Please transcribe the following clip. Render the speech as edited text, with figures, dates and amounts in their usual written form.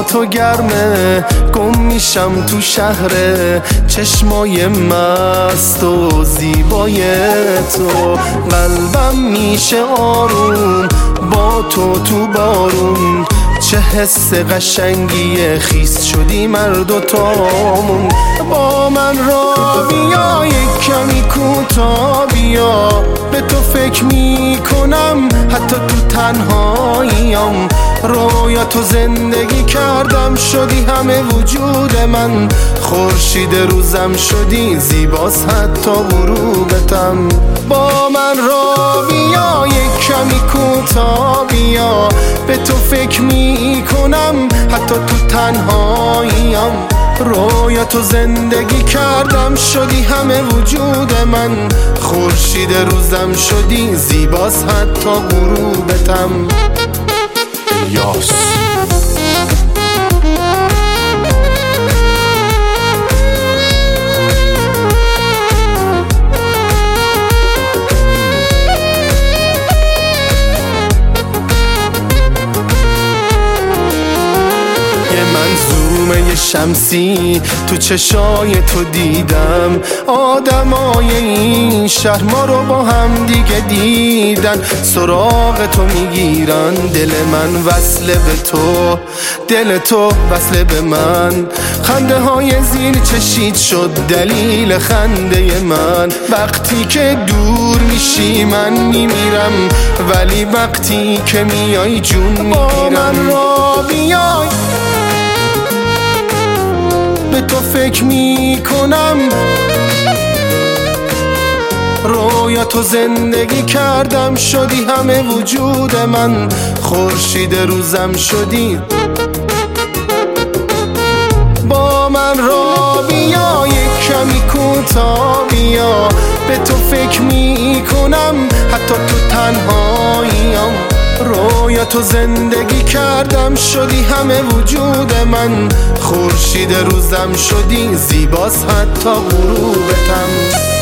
تو گرمه، گم میشم تو شهر چشمای مست و زیبای تو. قلبم میشه آروم با تو بارون، چه حس قشنگی خیس شدی مرد و تامون. با من را بیا یک کمی کوتا بیا، به تو فکر میکنم حتی تو تنهاییم. رویا تو زندگی کردم، شدی همه وجود من. خورشید روزم شدی، زیباست حتی غروبتم. با من را بیا یک کمی کوتا بیا، به تو فکر میکنم حتی تو تنهاییم. رویا تو زندگی کردم، شدی همه وجود من. خورشید روزم شدی، زیباست حتی غروبتم. یاس منظومه شمسی تو چشای تو دیدم. آدمای این شهر ما رو با هم دیگه دیدن، سراغ تو میگیرن. دل من وصل به تو، دل تو وصل به من. خنده های زیر چشید شد دلیل خنده من. وقتی که دور میشی من میمیرم، ولی وقتی که میای جون میگیرم. با من را بیای، به تو فکر میکنم. رویا تو زندگی کردم، شدی همه وجود من. خورشید روزم شدی. با من را بیا یک کمی کوتا بیا، به تو فکر میکنم حتی تو تنهاییم. رویا تو زندگی کردم، شدی همه وجود من. خورشید روزم شدی، زیباست حتی غروبتم.